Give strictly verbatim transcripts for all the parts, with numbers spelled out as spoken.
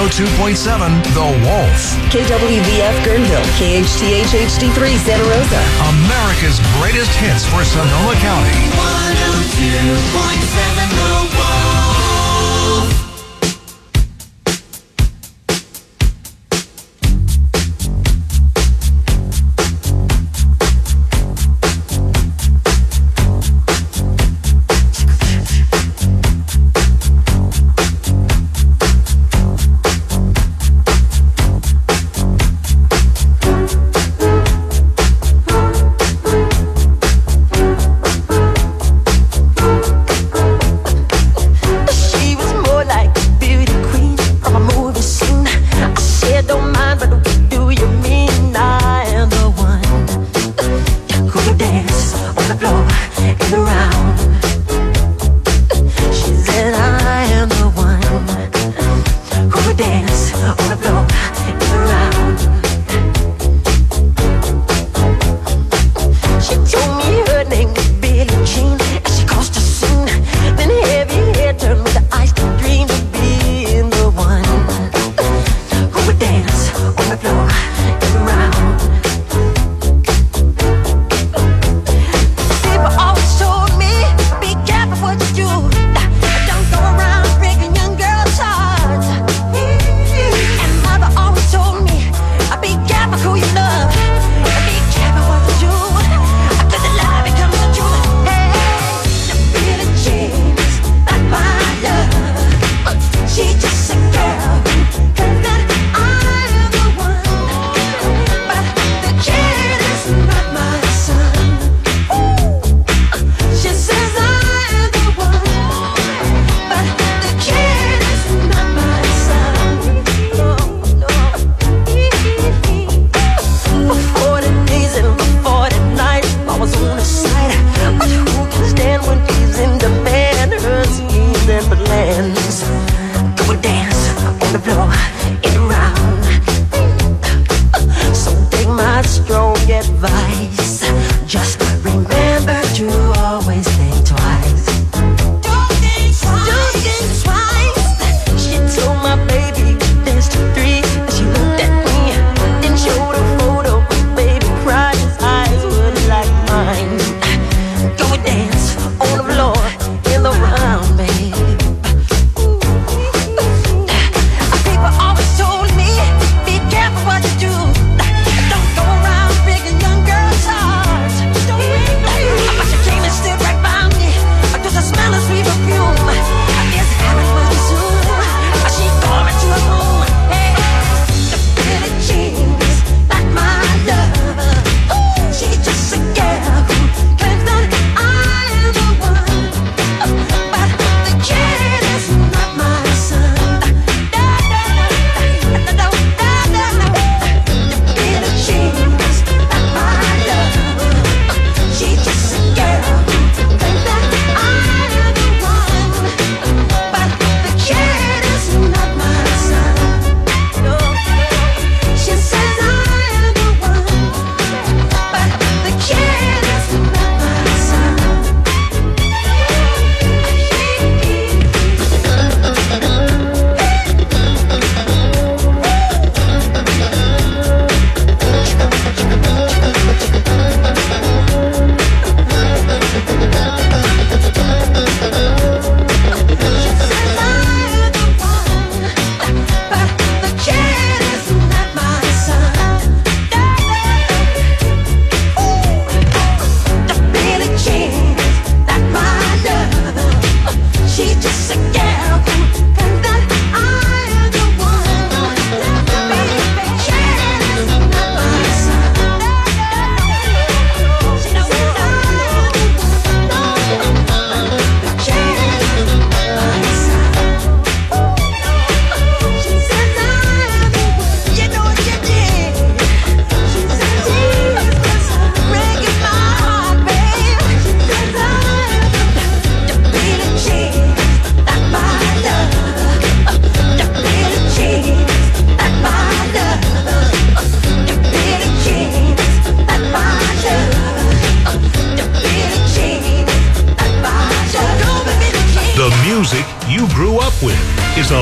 oh two point seven The Wolf. K W V F Guerneville, K H T H H D three Santa Rosa. America's greatest hits for Sonoma County. one oh two point seven The Wolf.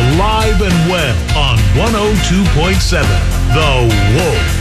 Alive and Well on one oh two point seven The Wolf.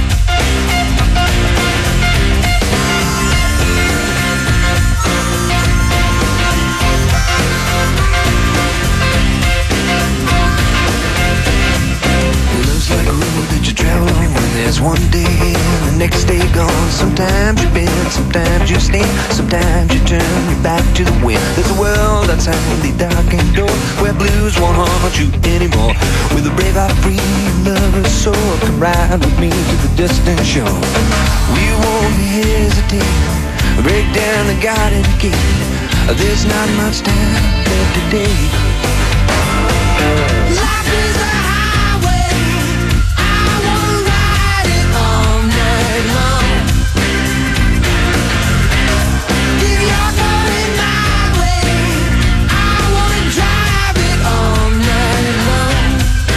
Love's like a road that you travel on when there's one day and the next day gone. Sometimes you bend, sometimes you stand, sometimes you turn your back to the wind. There's a world outside the darkened door where blues won't haunt you anymore. With a brave heart free and lover's soul, come ride with me to the distant shore. We won't hesitate, break down the garden gate. There's not much time left today. Life is a highway. I wanna ride it all night long. If you're going my way, I wanna drive it all night long.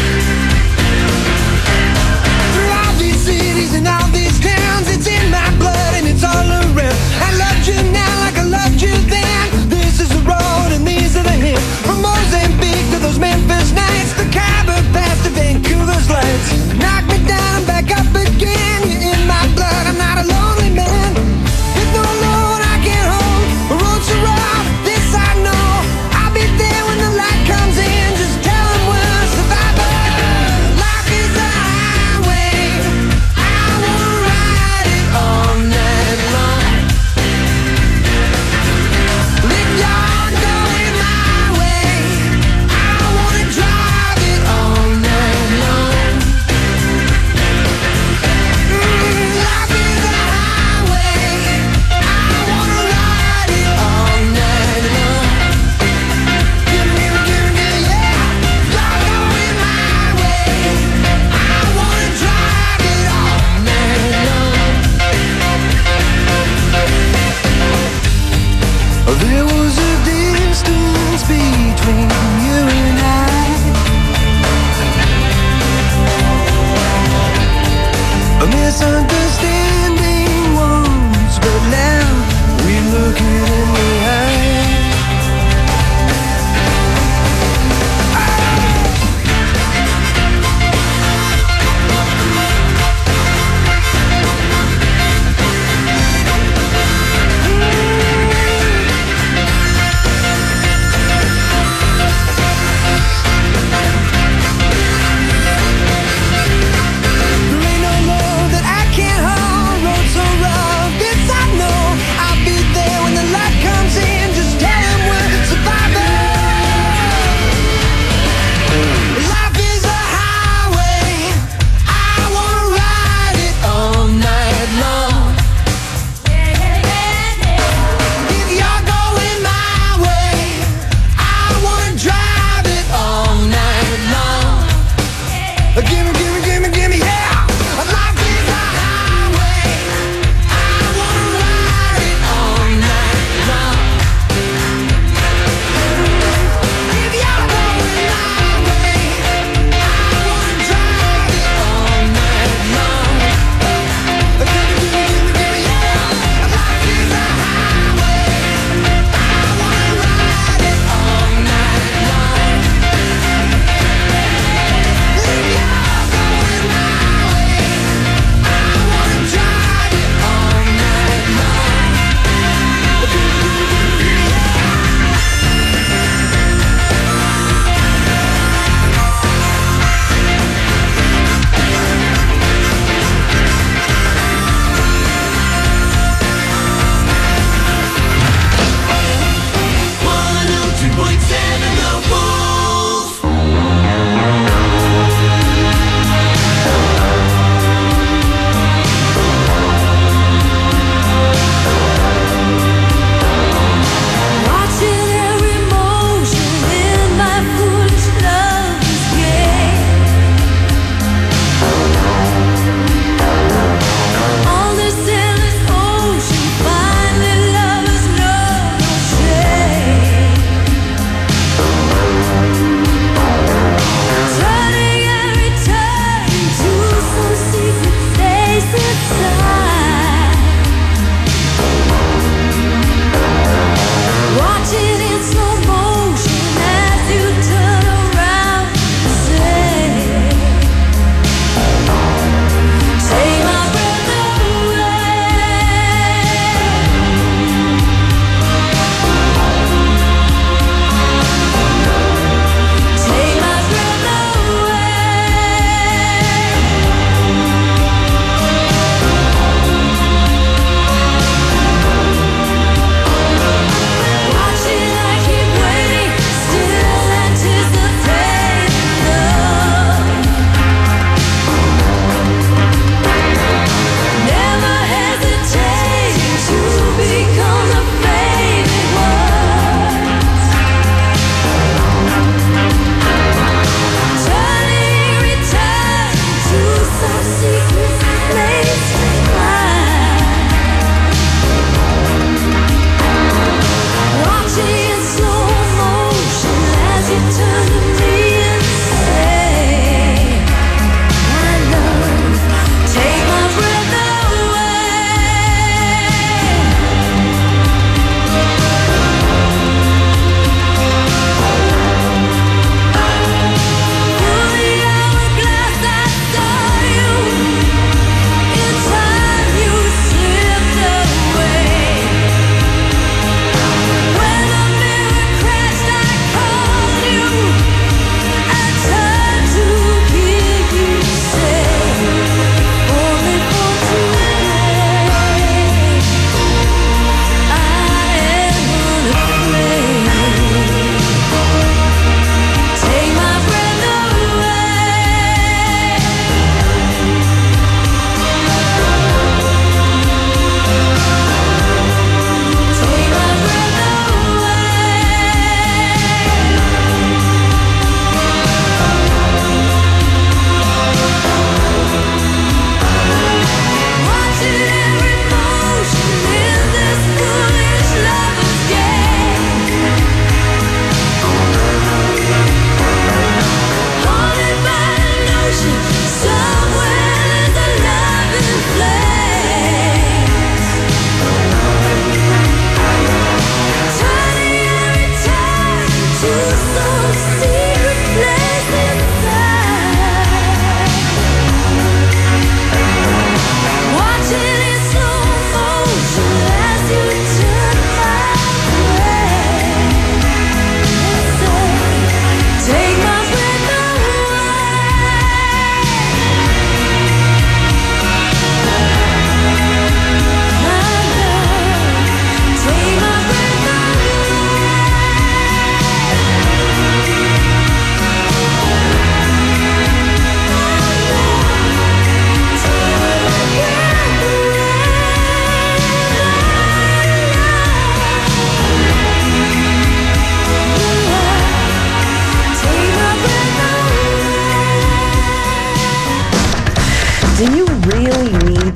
Through all these cities and all these towns, it's in my blood and it's all around. I loved you now like I loved you then. This is the road and these are the hills. From Moses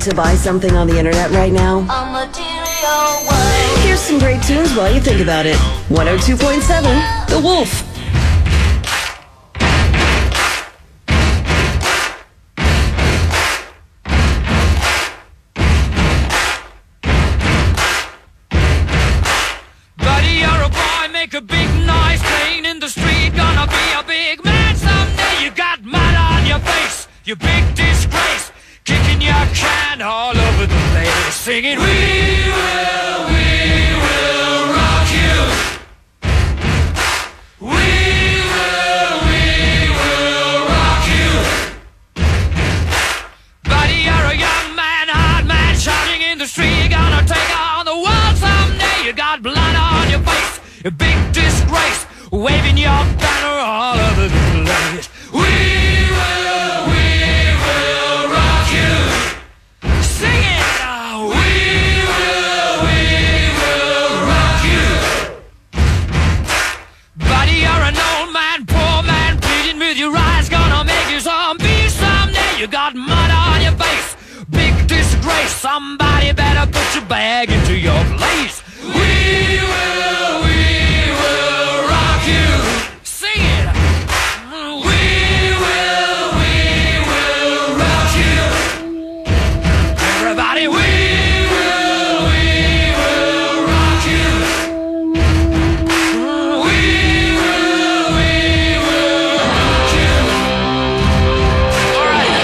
to buy something on the internet right now? A material world. Here's some great tunes while you think about it. one oh two point seven, The Wolf. Buddy, you're a boy, make a big noise, playing in the street, gonna be a big man someday. You got mud on your face, you big disgrace, kicking your can all over the place, singing, we will, we will rock you. We will, we will rock you. Buddy, you're a young man, hard man, shouting in the street, you're gonna take on the world someday. You got blood on your face, a big disgrace, waving your banner all over the place. We will, we will rock you. Sing it now. We will, we will rock you. Buddy, you're an old man, poor man, pleading with your eyes, gonna make you zombie someday. You got mud on your face, big disgrace, somebody better put your bag into your place. We will, we will rock you. Sing it. We will, we will rock you. Everybody, we will, we will rock you. We will, we will rock you. All right.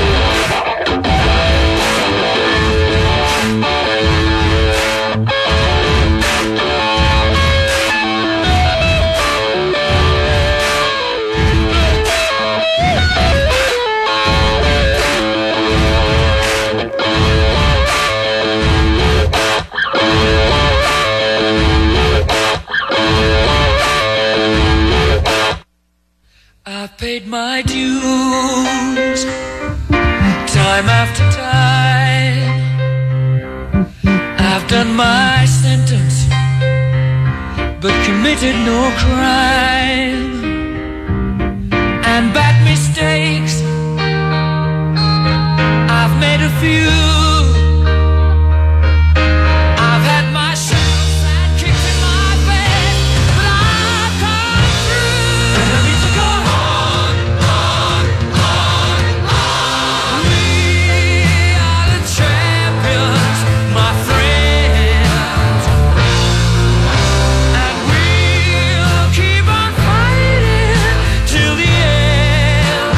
I've paid my dues time after time. I've done my sentence, but committed no crime. And bad mistakes, I've made a few. I've had my share of sad kicks in my face, but I've come through. And I need to go on, on, on, on. We are the champions, my friends, and we'll keep on fighting till the end.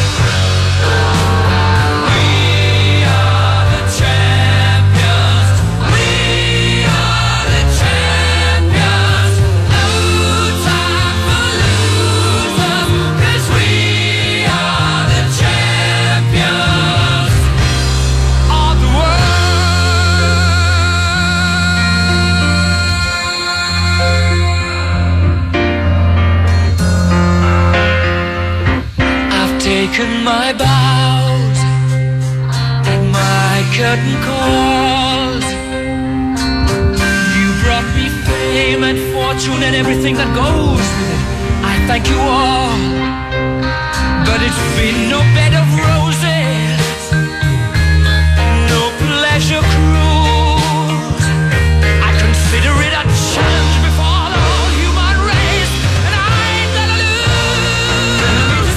We are the champions. We are the champions. No time for losers, 'cause we are the champions of the world. I've taken my bows and my curtain calls. You brought me fame and fortune and everything that goes with it. I thank you all, but it's been no bed of roses, no pleasure cruise. I consider it a challenge before the whole human race, and I ain't gonna lose.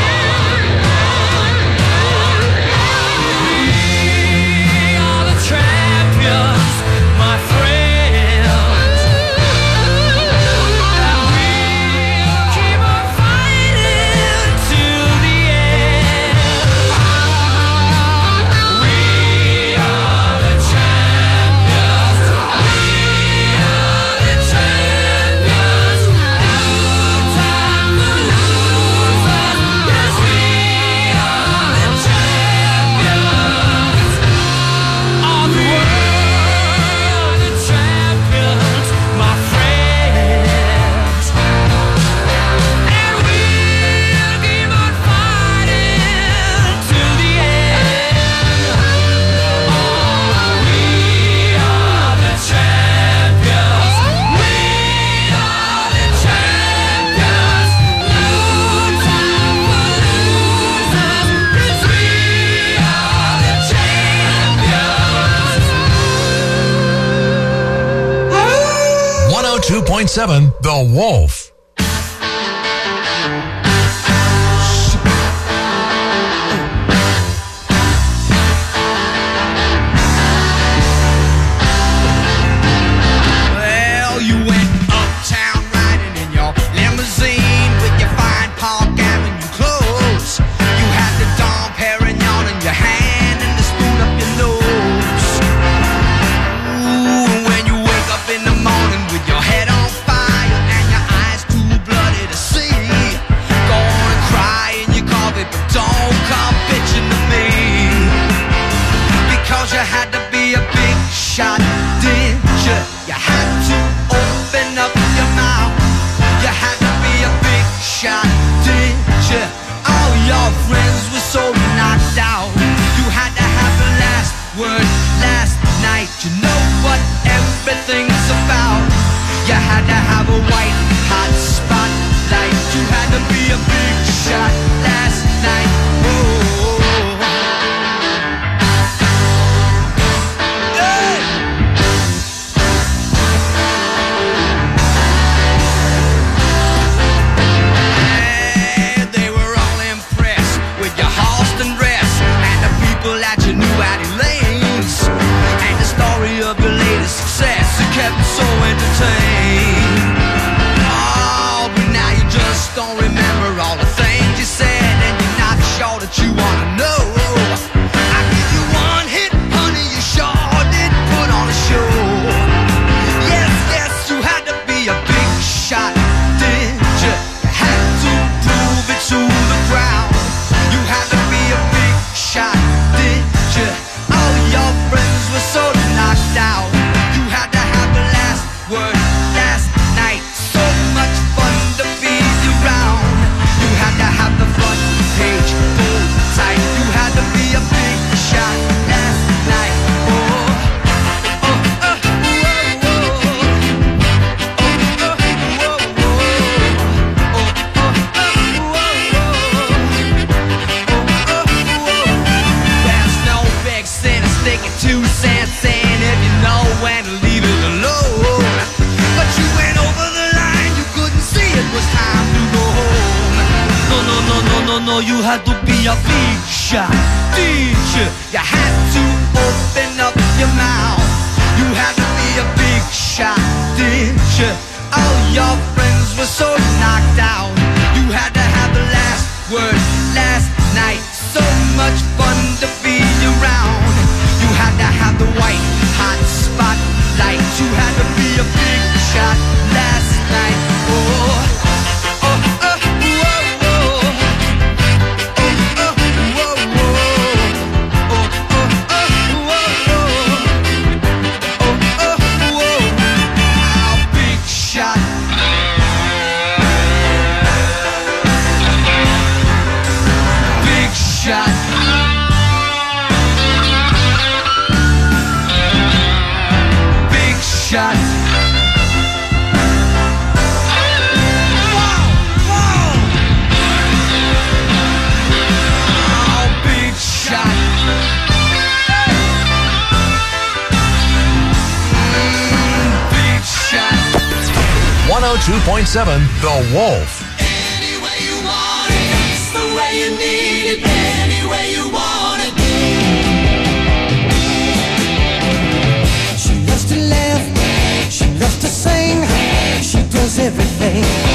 We are the champions, my friends, and we'll keep on fighting till the end. two point seven The Wolf. Well, you went uptown riding in your limousine with your fine Park Avenue clothes. You had the Dom Perignon in your hand and the spoon up your nose. Ooh, when you wake up in the morning with your head on fire and your eyes too bloody to see, go on and cry in your coffee, but don't come bitching to me, because you had to be a big shot, didn't you? You had to open up your mouth. You had to be a big shot, didn't you? All your friends were so knocked out. You had to have the last word last night. You know what everything's about. You had to have a white hot spotlight. You had to be a big shot last night. Oh. Of your latest success, it kept me so entertained. Oh, but now you just don't remember all the things you said, and you're not sure that you wanna know. I give you one hit, honey, you sure did put on a show. Yes, yes, you had to be a big shot, didn't you? You had to prove it to the crowd. You had to be a big shot, didn't you? All your friends were so knocked out. You had to have the last word last night. So much fun to be around. You had to have the front page full tight. You had to be a big shot last night. Oh, oh, oh, oh, oh, oh, oh, oh. There's no big sin in sticking two cents in if you know when to leave it alone. But you went over the line, you couldn't see it was time to go home. No, no, no, no, no, no, you had to be a big shot, didn't you? You had to open up your mouth. You had to be a big shot, didn't you? All your friends were so knocked out. You had to have the last word last night. So much fun to be around. You had to have the white hot spotlight. You had to be a big shot last night. Oh, oh, oh, oh, oh, oh, oh, oh, oh, oh, oh, oh, big shot. Big shot. Shot. Whoa, whoa. Oh, big shot. Mm, big shot. one oh two point seven The Wolf. Any way you want it, it's the way you need it. Any way you want it. She loves to laugh. She loves to sing, she does everything.